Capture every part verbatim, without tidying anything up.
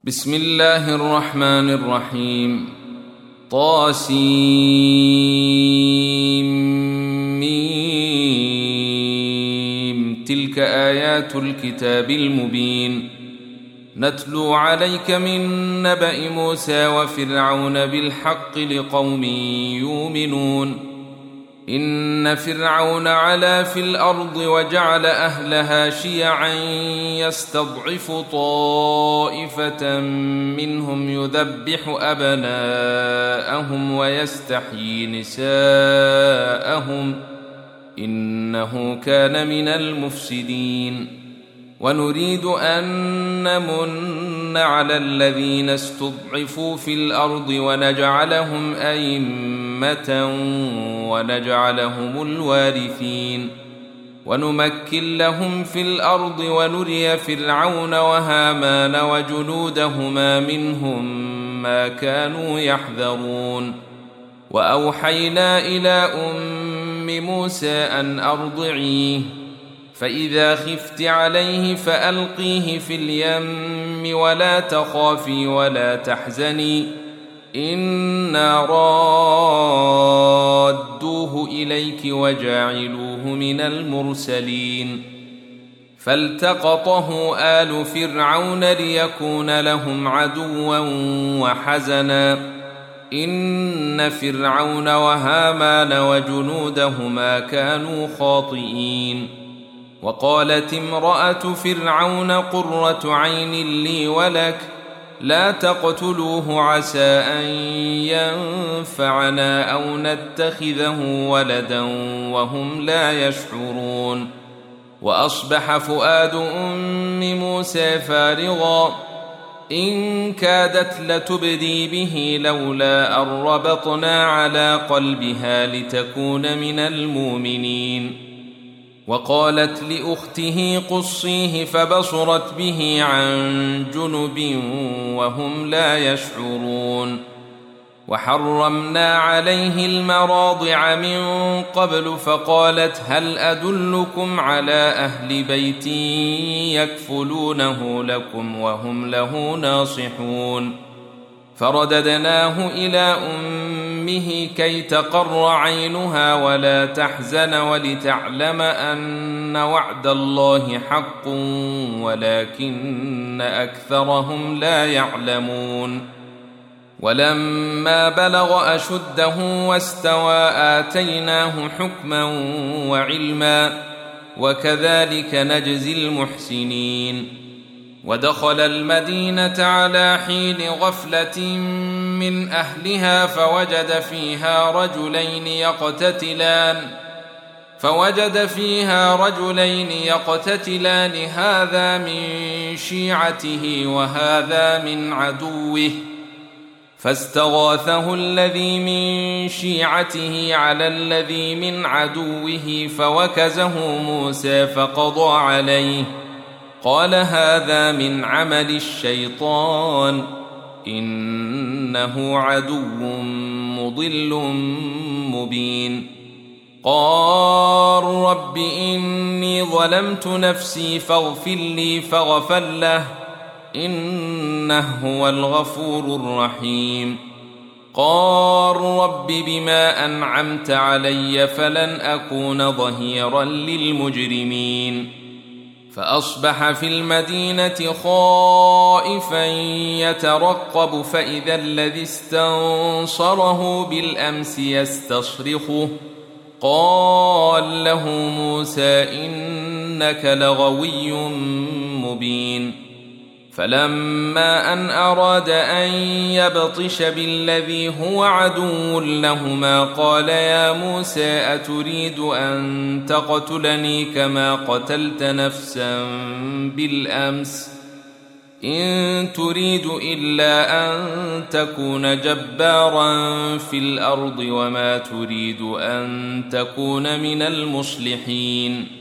بسم الله الرحمن الرحيم. طاسيم ميم. تلك آيات الكتاب المبين. نتلو عليك من نبأ موسى وفرعون بالحق لقوم يؤمنون. إن فرعون علا في الأرض وجعل أهلها شيعا يستضعف طائفة منهم يذبح أبناءهم ويستحيي نساءهم إنه كان من المفسدين. ونريد أن نمن على الذين استضعفوا في الأرض ونجعلهم أئمة ونجعلهم الوارثين ونمكن لهم في الأرض ونري فرعون وهامان وجنودهما منهم ما كانوا يحذرون. وأوحينا إلى أم موسى أن أرضعيه فإذا خفت عليه فألقيه في اليم ولا تخافي ولا تحزني إنا رادوه إليك وجاعلوه من المرسلين. فالتقطه آل فرعون ليكون لهم عدوا وحزنا إن فرعون وهامان وجنودهما كانوا خاطئين. وقالت امرأة فرعون قرة عين لي ولك لا تقتلوه عسى أن ينفعنا أو نتخذه ولدا وهم لا يشعرون. وأصبح فؤاد أم موسى فارغا إن كادت لتبدي به لولا أن ربطنا على قلبها لتكون من المؤمنين. وقالت لأخته قصيه فبصرت به عن جنب وهم لا يشعرون. وحرمنا عليه المراضع من قبل فقالت هل أدلكم على أهل بيت يكفلونه لكم وهم له ناصحون. فرددناه إلى أمه كي تقر عينها ولا تحزن ولتعلم أن وعد الله حق ولكن أكثرهم لا يعلمون. ولما بلغ أشده واستوى آتيناه حكما وعلما وكذلك نجزي المحسنين. ودخل المدينة على حين غفلة من أهلها فوجد فيها رجلين يقتتلان فوجد فيها رجلين يقتتلان هذا من شيعته وهذا من عدوه فاستغاثه الذي من شيعته على الذي من عدوه فوكزه موسى فقضى عليه قال هذا من عمل الشيطان إنه عدو مضل مبين. قال رب إني ظلمت نفسي فاغفر لي فغفر له إنه هو الغفور الرحيم. قال رب بما أنعمت علي فلن أكون ظهيرا للمجرمين. فأصبح في المدينة خائفا يترقب فإذا الذي استنصره بالأمس يستصرخه قال له موسى إنك لغوي مبين. فلما أن أراد أن يبطش بالذي هو عدو لهما قال يا موسى أتريد أن تقتلني كما قتلت نفسا بالأمس إن تريد إلا أن تكون جبارا في الأرض وما تريد أن تكون من المصلحين.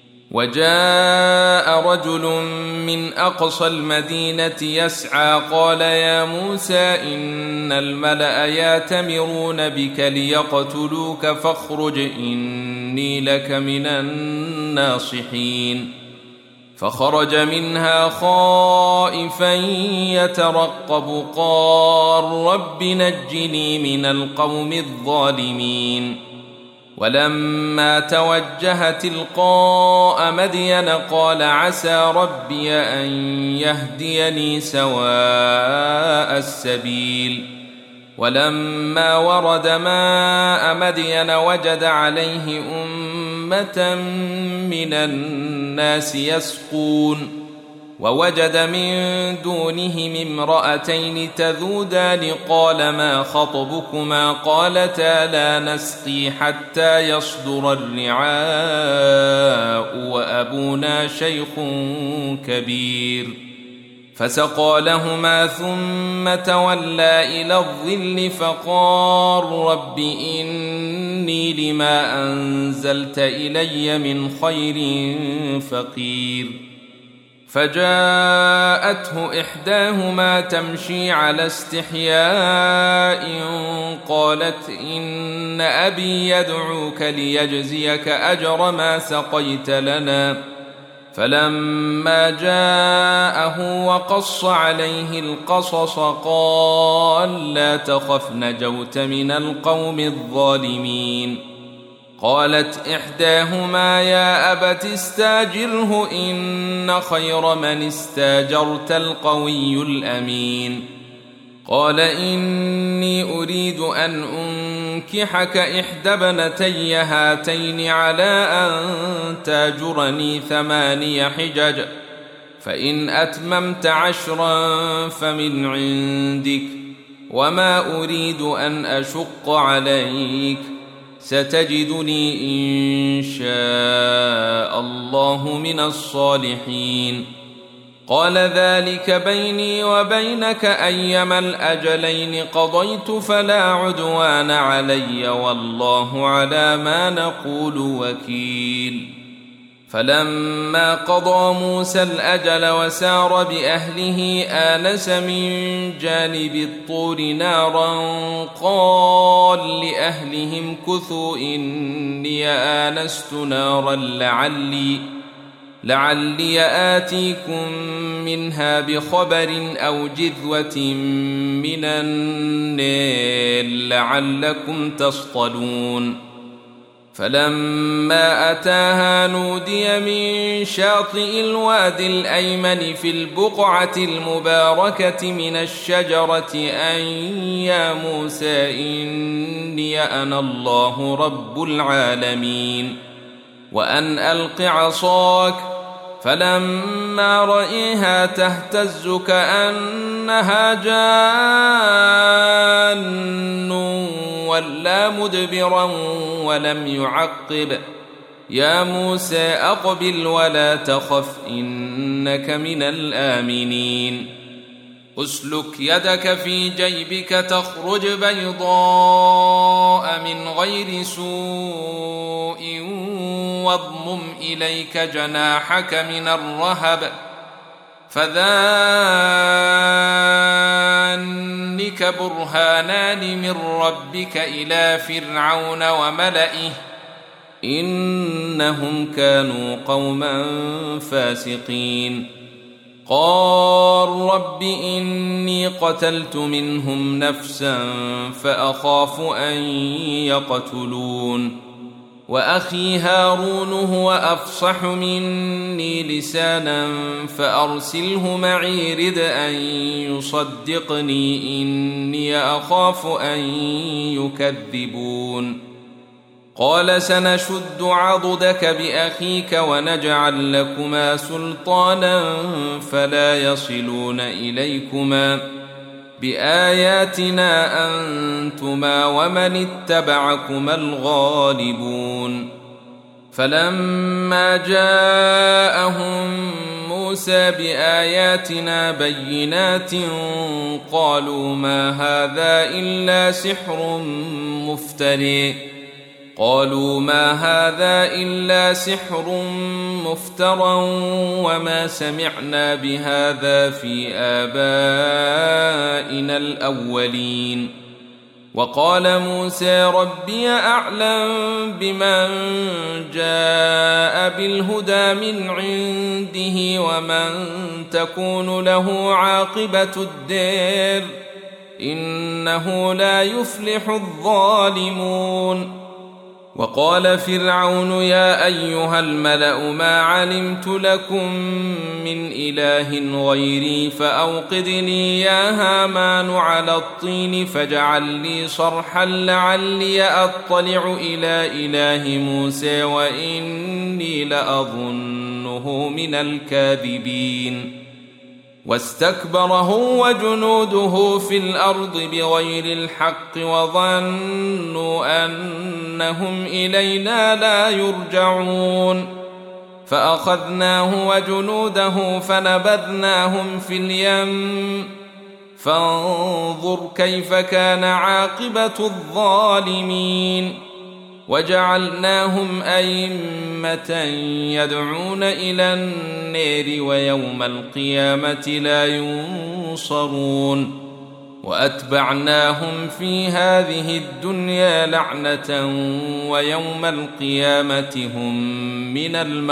وجاء رجل من أقصى المدينة يسعى قال يا موسى إن الملأ يأتمرون بك ليقتلوك فاخرج إني لك من الناصحين. فخرج منها خائفا يترقب قال رب نجني من القوم الظالمين. ولما توجه تلقاء مدين قال عسى ربي أن يهديني سواء السبيل. ولما ورد ماء مدين وجد عليه أمة من الناس يسقون ووجد من دونهم امرأتين تذودان قال ما خطبكما قالتا لا نسقي حتى يصدر الرعاء وأبونا شيخ كبير. فسقى لهما ثم تولى إلى الظل فقال رب إني لما أنزلت إلي من خير فقير. فجاءته إحداهما تمشي على استحياء قالت إن أبي يدعوك ليجزيك أجر ما سقيت لنا. فلما جاءه وقص عليه القصص قال لا تخف نجوت من القوم الظالمين. قالت إحداهما يا أبت استاجره إن خير من استاجرت القوي الأمين. قال إني أريد أن أنكحك إحدى ابنتي هاتين على أن تاجرني ثماني حجج فإن أتممت عشرا فمن عندك وما أريد أن أشق عليك ستجدني إن شاء الله من الصالحين. قال ذلك بيني وبينك أيما الأجلين قضيت فلا عدوان علي والله على ما نقول وكيل. فلما قضى موسى الأجل وسار بأهله آنس من جانب الطور نارا قال لأهلهم كثوا إني آنست نارا لعلي لعلي آتيكم منها بخبر أو جذوة من النار لعلكم تصطلون. فلما أتاها نودي من شاطئ الوادي الأيمن في البقعة المباركة من الشجرة أن يا موسى إني أنا الله رب العالمين وأن ألق عصاك. فلما رأيها تهتز كأنها جان ولا مدبرا ولم يعقب. يا موسى أقبل ولا تخف إنك من الآمنين. أسلك يدك في جيبك تخرج بيضاء من غير سوء واضمم إليك جناحك من الرهب فذانك برهانان من ربك إلى فرعون وملئه إنهم كانوا قوما فاسقين. قال رب إني قتلت منهم نفسا فأخاف أن يقتلون وأخي هارون هو أفصح مني لسانا فأرسله معي رد أن يصدقني إني أخاف أن يكذبون. قال سنشد عضدك بأخيك ونجعل لكما سلطانا فلا يصلون إليكما بآياتنا أنتما ومن اتبعكما الغالبون. فلما جاءهم موسى بآياتنا بينات قالوا ما هذا إلا سحر مفتري قالوا ما هذا إلا سحر مفترى وما سمعنا بهذا في آبائنا الأولين وقال موسى ربي أعلم بمن جاء بالهدى من عنده ومن تكون له عاقبة الدار إنه لا يفلح الظالمون. وقال فرعون يا أيها الملأ ما علمت لكم من إله غيري فأوقد لي يا هامان على الطين فاجعل لي صرحا لعلي أطلع إلى إله موسى وإني لأظنه من الكاذبين. واستكبر هو وجنوده في الأرض بغير الحق وظنوا أنهم إلينا لا يرجعون فأخذناه وجنوده فنبذناهم في اليم فانظر كيف كان عاقبة الظالمين. وجعلناهم أئمة يدعون إلى النار ويوم القيامة لا ينصرون. وأتبعناهم في هذه الدنيا لعنة ويوم القيامة هم من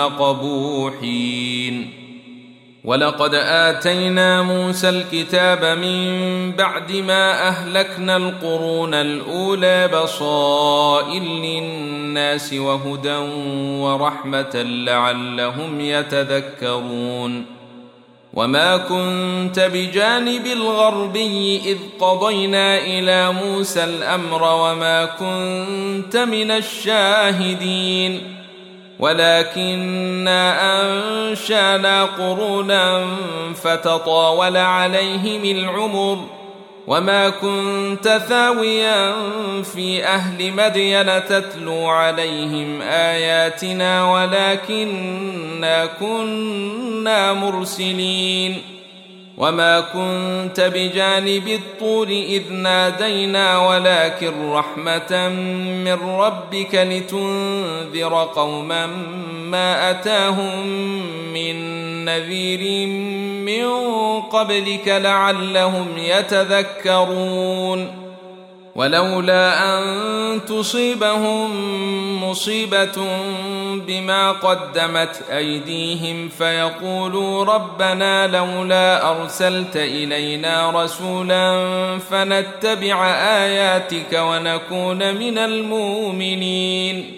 المقبوحين. ولقد آتينا موسى الكتاب من بعد ما أهلكنا القرون الأولى بصائر للناس وهدى ورحمة لعلهم يتذكرون. وما كنت بجانب الغربي إذ قضينا إلى موسى الأمر وما كنت من الشاهدين ولكننا أنشأنا قرونا فتطاول عليهم العمر وما كنت ثاويا في أهل مدين تتلو عليهم آياتنا ولكننا كنا مرسلين. وما كنت بجانب الطور إذ نادينا ولكن رحمة من ربك لتنذر قوما ما أتاهم من نذير من قبلك لعلهم يتذكرون. ولولا أن تصيبهم مصيبة بما قدمت أيديهم فيقولوا ربنا لولا أرسلت إلينا رسولا فنتبع آياتك ونكون من المؤمنين.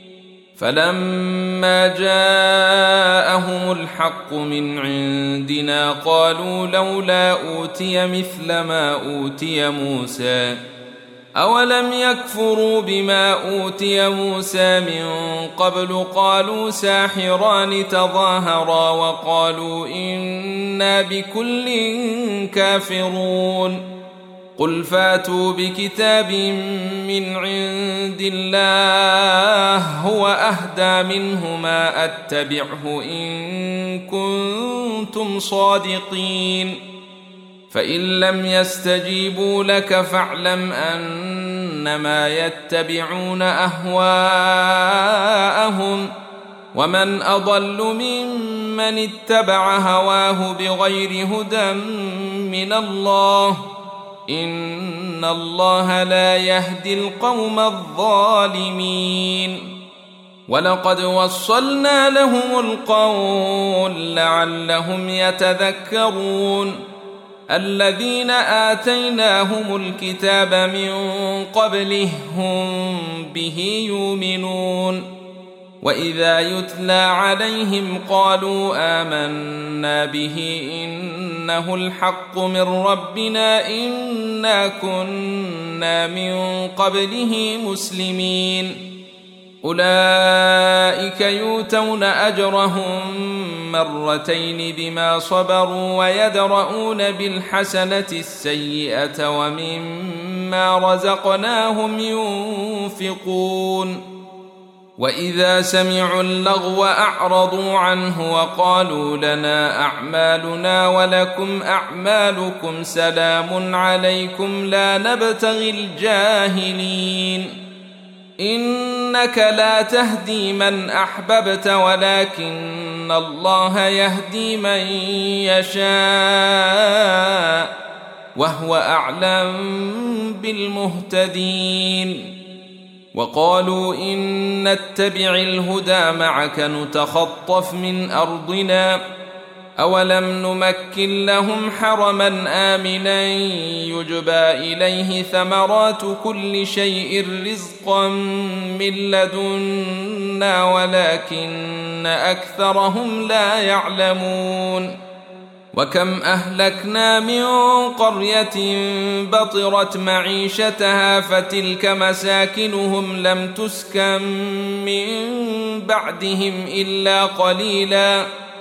فلما جاءهم الحق من عندنا قالوا لولا أوتي مثل ما أوتي موسى أولم يكفروا بما أوتي موسى من قبل قالوا ساحران تظاهرا وقالوا إنا بكل كافرون. قل فاتوا بكتاب من عند الله هو أهدى منهما أتبعه إن كنتم صادقين. فإن لم يستجيبوا لك فاعلم أنما يتبعون أهواءهم ومن أضل ممن اتبع هواه بغير هدى من الله إن الله لا يهدي القوم الظالمين. ولقد وصلنا لهم القول لعلهم يتذكرون. الذين آتيناهم الكتاب من قبله هم به يؤمنون. وإذا يتلى عليهم قالوا آمنا به إنه الحق من ربنا إنا كنا من قبله مسلمين. أولئك يؤتون أجرهم مرتين بما صبروا ويدرؤون بالحسنة السيئة ومما رزقناهم ينفقون. وإذا سمعوا اللغو أعرضوا عنه وقالوا لنا أعمالنا ولكم أعمالكم سلام عليكم لا نبتغي الجاهلين. إنك لا تهدي من أحببت ولكن الله يهدي من يشاء وهو أعلم بالمهتدين. وقالوا إن نتبع الهدى معك نتخطف من أرضنا أولم نمكن لهم حرما آمنا يجبى إليه ثمرات كل شيء رزقا من لدنا ولكن أكثرهم لا يعلمون. وكم أهلكنا من قرية بطرت معيشتها فتلك مساكنهم لم تسكن من بعدهم إلا قليلا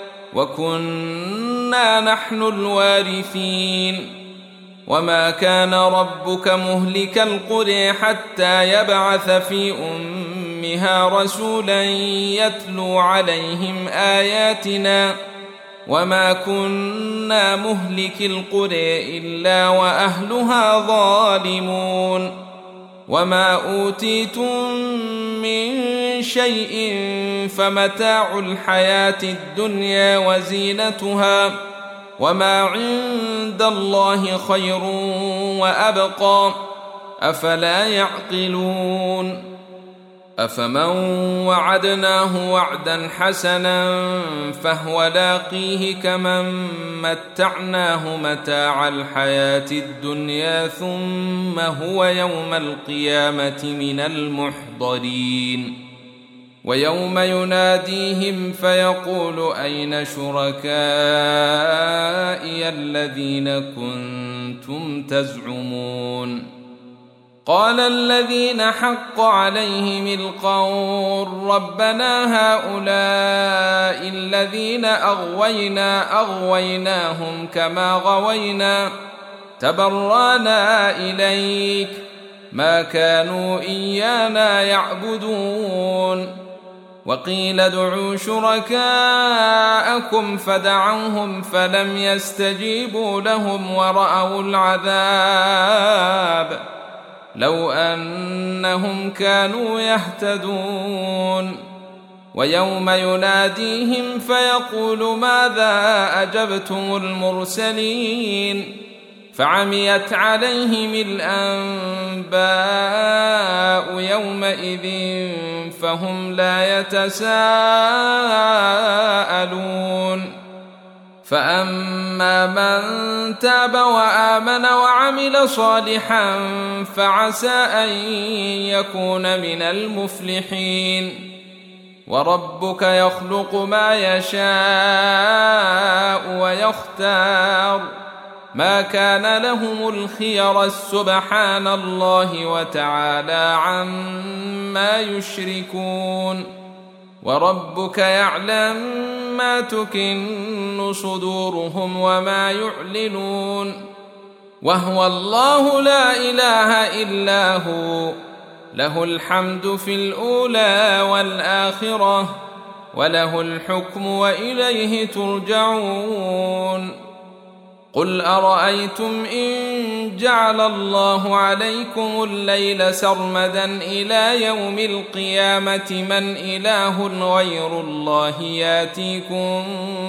وكنا نحن الوارثين. وما كان ربك مهلك القرى حتى يبعث في أمها رسولا يتلو عليهم آياتنا وما كنا مهلك القرى إلا وأهلها ظالمون. وما أوتيتم من شيء فمتاع الحياة الدنيا وزينتها وما عند الله خير وأبقى أفلا يعقلون. أفمن وعدناه وعدا حسنا فهو لاقيه كمن متعناه متاع الحياة الدنيا ثم هو يوم القيامة من المحضرين. ويوم يناديهم فيقول أين شركائي الذين كنتم تزعمون. قال الذين حق عليهم القول ربنا هؤلاء الذين أغوينا أغويناهم كما غوينا تبرانا إليك ما كانوا إيانا يعبدون. وقيل ادعوا شركاءكم فدعوهم فلم يستجيبوا لهم ورأوا العذاب لو أنهم كانوا يهتدون. ويوم يناديهم فيقول ماذا أجبتم المرسلين فعميت عليهم الأنباء يومئذ فهم لا يتساءلون. فأما من تاب وآمن وعمل صالحا فعسى أن يكون من المفلحين. وربك يخلق ما يشاء ويختار ما كان لهم الخير سبحان الله وتعالى عما يشركون. وربك يعلم ما تكن صدورهم وما يعلنون وهو الله لا إله إلا هو له الحمد في الأولى والآخرة وله الحكم وإليه ترجعون. قل أرأيتم إن جعل الله عليكم الليل سرمدا إلى يوم القيامة من إله غير الله ياتيكم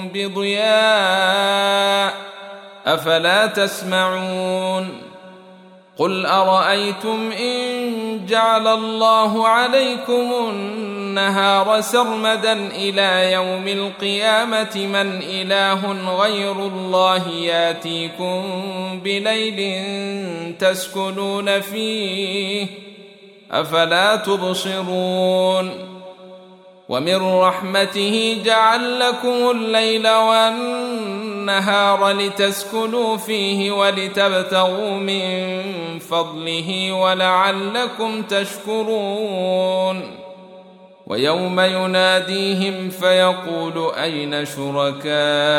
بضياء أفلا تسمعون. قل أرأيتم إن جعل الله عليكم النهار سرمدا إلى يوم القيامة من إله غير الله ياتيكم بليل تسكنون فيه أفلا تبصرون. ومن رحمته جعل لكم الليل والنهار لتسكنوا فيه ولتبتغوا من فضله ولعلكم تشكرون. ويوم يناديهم فيقول أين شركائي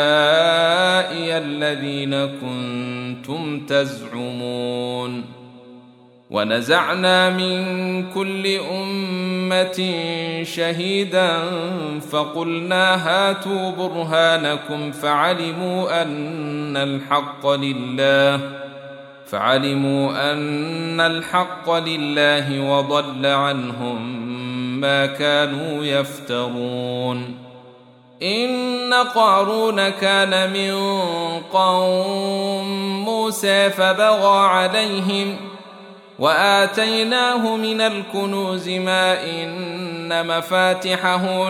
الذين كنتم تزعمون. ونزعنا من كل أمة شهيدا فقلنا هاتوا برهانكم فعلموا أن الحق لله فعلموا أن الحق لله وضل عنهم ما كانوا يفترون. إن قارون كان من قوم موسى فبغى عليهم وآتيناه من الكنوز ما إن مفاتحه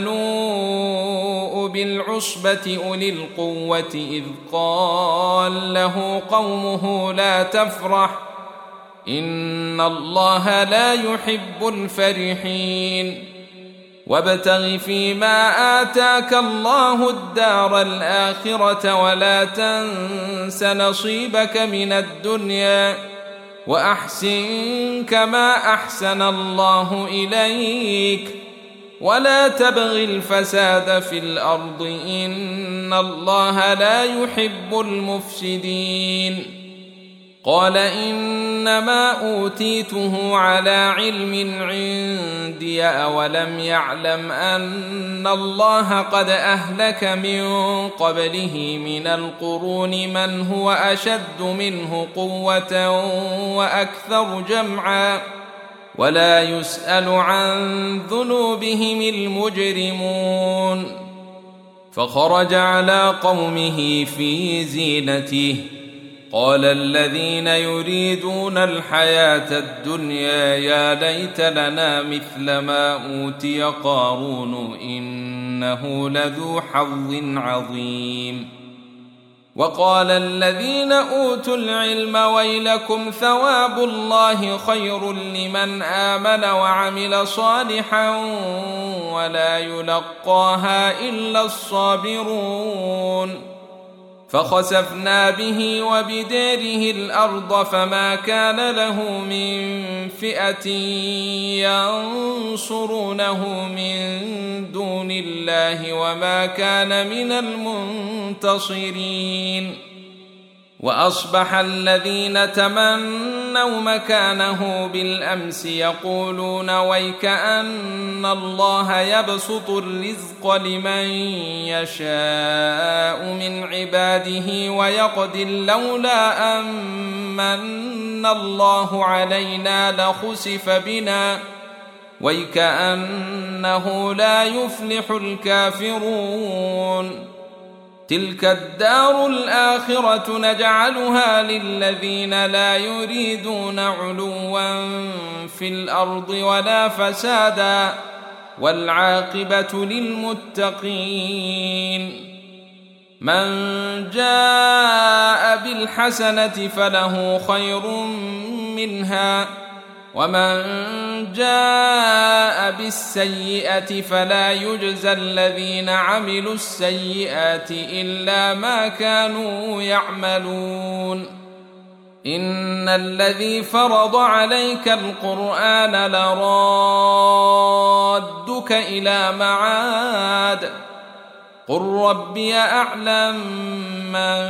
لتنوء بالعصبة أولي القوة إذ قال له قومه لا تفرح إن الله لا يحب الفرحين وابتغ فيما آتاك الله الدار الآخرة ولا تنس نصيبك من الدنيا وأحسن كما أحسن الله إليك ولا تبغ الفساد في الأرض إن الله لا يحب المفسدين قال إنما أوتيته على علم عندي أولم يعلم أن الله قد أهلك من قبله من القرون من هو أشد منه قوة وأكثر جمعا ولا يسأل عن ذنوبهم المجرمون فخرج على قومه في زينته قال الذين يريدون الحياة الدنيا يا ليت لنا مثل ما أوتي قارون إنه لذو حظ عظيم وقال الذين أوتوا العلم ويلكم ثواب الله خير لمن آمن وعمل صالحا ولا يلقاها إلا الصابرون فخسفنا به وبداره الأرض فما كان له من فئة ينصرونه من دون الله وما كان من المنتصرين وأصبح الذين تمنوا مكانه بالأمس يقولون ويكأن الله يبسط الرزق لمن يشاء من عباده ويقدر لولا أمن الله علينا لخسف بنا ويكأنه لا يفلح الكافرون تلك الدار الآخرة نجعلها للذين لا يريدون علوا في الأرض ولا فسادا والعاقبة للمتقين من جاء بالحسنة فله خير منها ومن جاء بالسيئة فلا يجزى الذين عملوا السيئات إلا ما كانوا يعملون إن الذي فرض عليك القرآن لرادك إلى معاد قل ربي أعلم من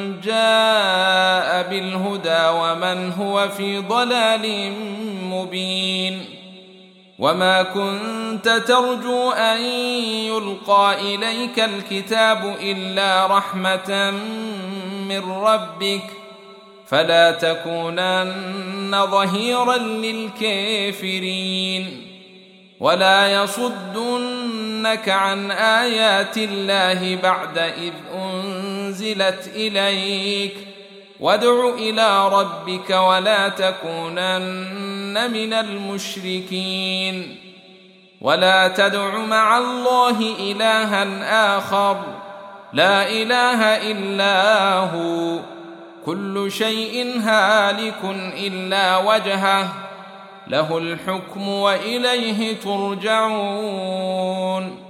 جاء بالهدى ومن هو في ضلال مبين وما كنت ترجو أن يلقى إليك الكتاب إلا رحمة من ربك فلا تكونن ظهيرا للكافرين ولا يصدنك عن آيات الله بعد إذ أنزلت إليك وادع إلى ربك ولا تكونن من المشركين ولا تدع مع الله إلها آخر لا إله إلا هو كل شيء هالك إلا وجهه له الحكم وإليه ترجعون